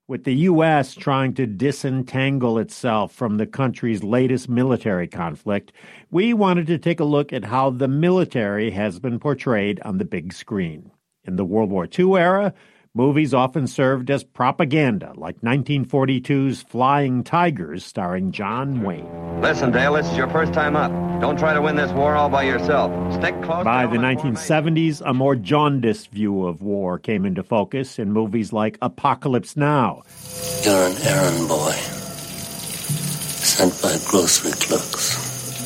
With the U.S. trying to disentangle itself from the country's latest military conflict, we wanted to take a look at how the military has been portrayed on the big screen. In the World War II era, movies often served as propaganda, like 1942's Flying Tigers, starring John Wayne. Listen, Dale, this is your first time up. Don't try to win this war all by yourself. Stick close. By the 1970s, a more jaundiced view of war came into focus in movies like Apocalypse Now. You're an errand boy, sent by grocery clerks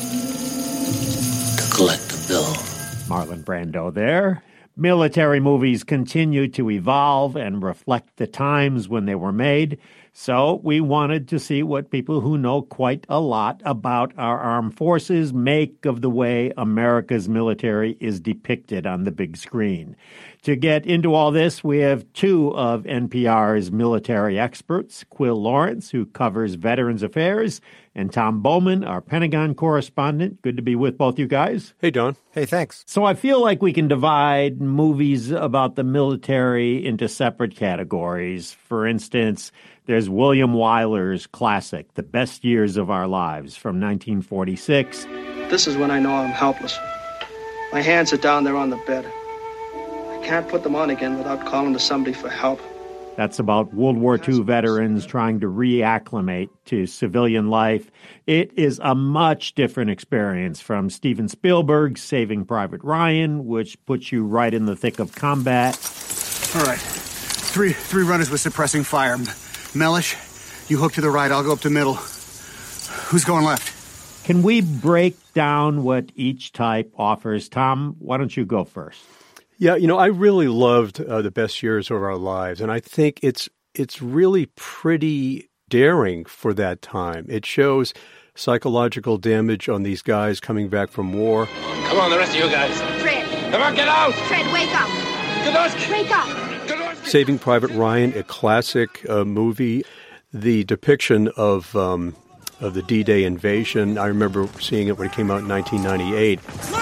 to collect a bill. Marlon Brando there. Military movies continue to evolve and reflect the times when they were made, so we wanted to see what people who know quite a lot about our armed forces make of the way America's military is depicted on the big screen. To get into all this, we have two of NPR's military experts, Quil Lawrence, who covers Veterans Affairs, and Tom Bowman, our Pentagon correspondent. Good to be with both you guys. Hey, Don. Hey, thanks. So I feel like we can divide movies about the military into separate categories. For instance, there's William Wyler's classic, The Best Years of Our Lives, from 1946. This is when I know I'm helpless. My hands are down there on the bed. I can't put them on again without calling to somebody for help. That's about World War II veterans trying to reacclimate to civilian life. It is a much different experience from Steven Spielberg's Saving Private Ryan, which puts you right in the thick of combat. All right. Three runners with suppressing fire. Mellish, you hook to the right, I'll go up to middle. Who's going left? Can we break down what each type offers? Tom, why don't you go first? Yeah, I really loved The Best Years of Our Lives, and I think it's really pretty daring for that time. It shows psychological damage on these guys coming back from war. Come on, the rest of you guys. Fred. Come on, get out! Fred, wake up! Godowski! Wake up! Godowski! Saving Private Ryan, a classic movie. The depiction of the D-Day invasion, I remember seeing it when it came out in 1998.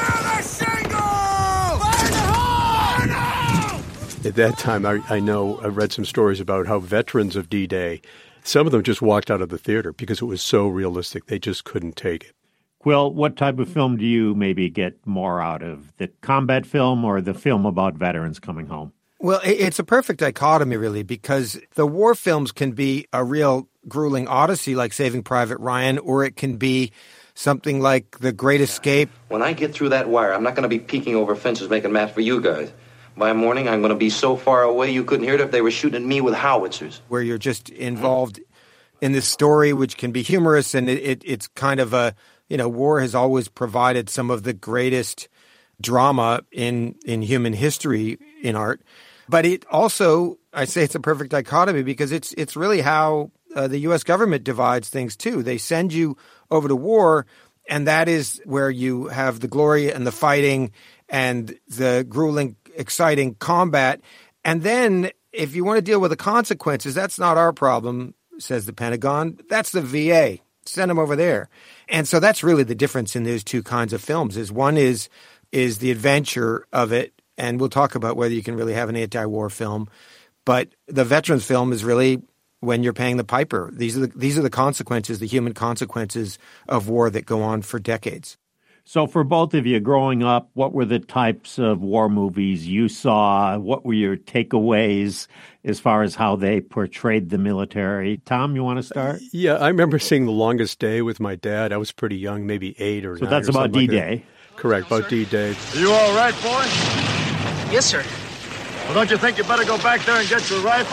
At that time, I read some stories about how veterans of D-Day, some of them just walked out of the theater because it was so realistic. They just couldn't take it. Quil, what type of film do you maybe get more out of, the combat film or the film about veterans coming home? Well, it's a perfect dichotomy, really, because the war films can be a real grueling odyssey like Saving Private Ryan, or it can be something like The Great Escape. When I get through that wire, I'm not going to be peeking over fences making maps for you guys. By morning, I'm going to be so far away you couldn't hear it if they were shooting me with howitzers. Where you're just involved in this story, which can be humorous, and it's kind of a, war has always provided some of the greatest drama in human history in art. But it also, I say it's a perfect dichotomy because it's really how the U.S. government divides things, too. They send you over to war, and that is where you have the glory and the fighting and the grueling, exciting combat. And then if you want to deal with the consequences, that's not our problem, says the Pentagon. That's the VA. Send them over there. And so that's really the difference in those two kinds of films. Is one is the adventure of it, and we'll talk about whether you can really have an anti-war film. But the veterans film is really when you're paying the piper. These are the consequences, the human consequences of war that go on for decades. So for both of you, growing up, what were the types of war movies you saw? What were your takeaways as far as how they portrayed the military? Tom, you want to start? Yeah, I remember seeing The Longest Day with my dad. I was pretty young, maybe 8 or 9. So that's about D-Day. Like correct, about D-Day. Are you all right, boy? Yes, sir. Well, don't you think you better go back there and get your rifle?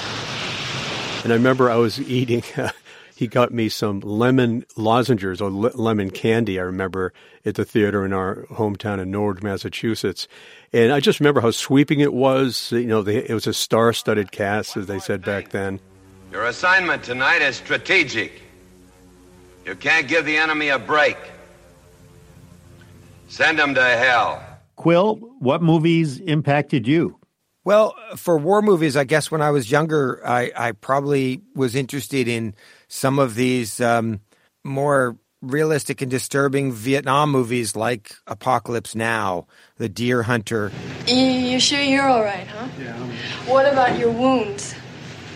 And I remember I was eating... He got me some lemon lozenges or lemon candy, I remember, at the theater in our hometown in Norwich, Massachusetts. And I just remember how sweeping it was. It was a star-studded cast, as they said back then. Your assignment tonight is strategic. You can't give the enemy a break. Send them to hell. Quil, what movies impacted you? Well, for war movies, I guess when I was younger, I probably was interested in some of these more realistic and disturbing Vietnam movies like Apocalypse Now, The Deer Hunter. You sure you're all right, huh? Yeah. What about your wounds?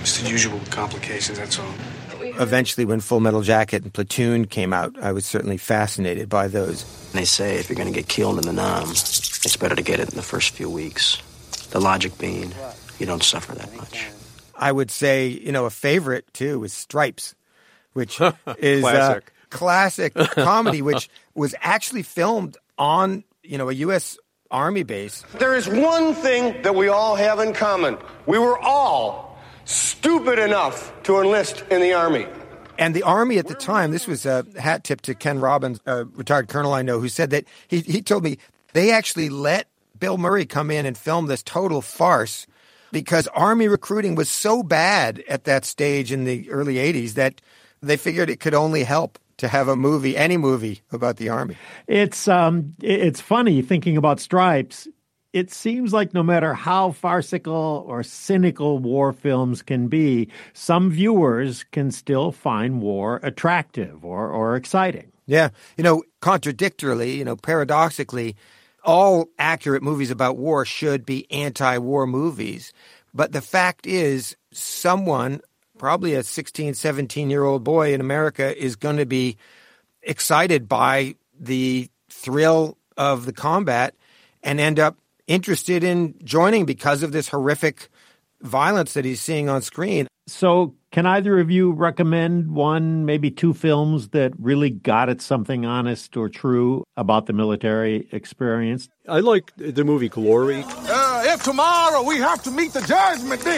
Just the usual complications, that's all. Eventually, when Full Metal Jacket and Platoon came out, I was certainly fascinated by those. They say if you're going to get killed in the Nam, it's better to get it in the first few weeks. The logic being, you don't suffer that much. I would say, a favorite, too, is Stripes, which is Classic. Classic comedy, which was actually filmed on, a U.S. Army base. There is one thing that we all have in common. We were all stupid enough to enlist in the Army. And the Army at the time, this was a hat tip to Ken Robbins, a retired colonel I know, who said that he told me they actually let Bill Murray come in and film this total farce because Army recruiting was so bad at that stage in the early 80s that they figured it could only help to have a movie, any movie about the Army. It's funny thinking about Stripes. It seems like no matter how farcical or cynical war films can be, some viewers can still find war attractive or exciting. Yeah. Contradictorily, paradoxically, all accurate movies about war should be anti-war movies. But the fact is, someone, probably a 16, 17-year-old boy in America, is going to be excited by the thrill of the combat and end up interested in joining because of this horrific violence that he's seeing on screen. So can either of you recommend one, maybe two films that really got at something honest or true about the military experience? I like the movie Glory. If tomorrow we have to meet the judgment day,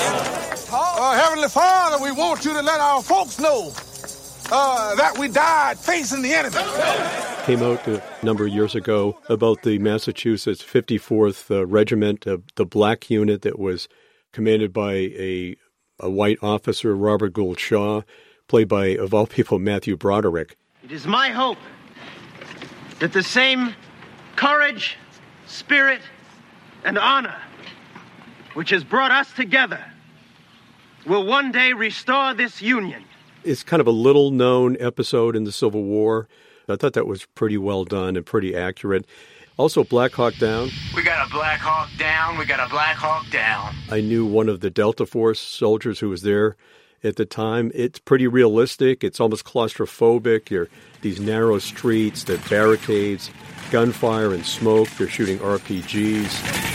Heavenly Father, we want you to let our folks know that we died facing the enemy. Came out a number of years ago about the Massachusetts 54th Regiment, the black unit that was commanded by a white officer, Robert Gould Shaw, played by, of all people, Matthew Broderick. It is my hope that the same courage, spirit, and honor which has brought us together will one day restore this union. It's kind of a little-known episode in the Civil War. I thought that was pretty well done and pretty accurate. Also, Black Hawk Down. We got a Black Hawk down. We got a Black Hawk down. I knew one of the Delta Force soldiers who was there at the time. It's pretty realistic. It's almost claustrophobic. You're these narrow streets, the barricades, gunfire and smoke. They're shooting RPGs.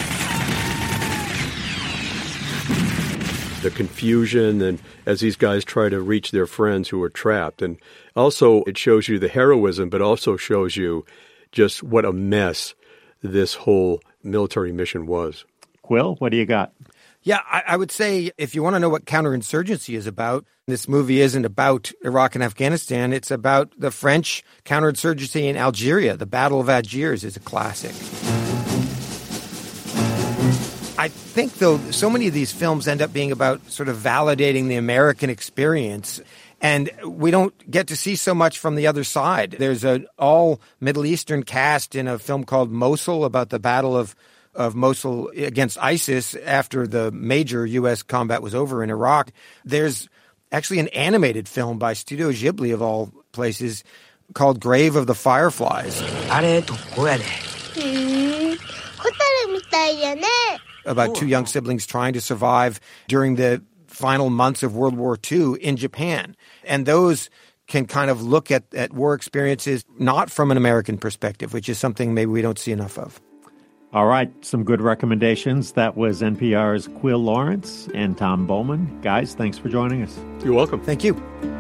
The confusion, and as these guys try to reach their friends who are trapped. And also, it shows you the heroism, but also shows you just what a mess this whole military mission was. Quill, what do you got? Yeah, I would say if you want to know what counterinsurgency is about, this movie isn't about Iraq and Afghanistan. It's about the French counterinsurgency in Algeria. The Battle of Algiers is a classic. I think, though, so many of these films end up being about sort of validating the American experience, and we don't get to see so much from the other side. There's an all Middle Eastern cast in a film called Mosul about the Battle of Mosul against ISIS after the major U.S. combat was over in Iraq. There's actually an animated film by Studio Ghibli, of all places, called Grave of the Fireflies. About two young siblings trying to survive during the final months of World War II in Japan. And those can kind of look at war experiences not from an American perspective, which is something maybe we don't see enough of. All right, some good recommendations. That was NPR's Quill Lawrence and Tom Bowman. Guys, thanks for joining us. You're welcome. Thank you.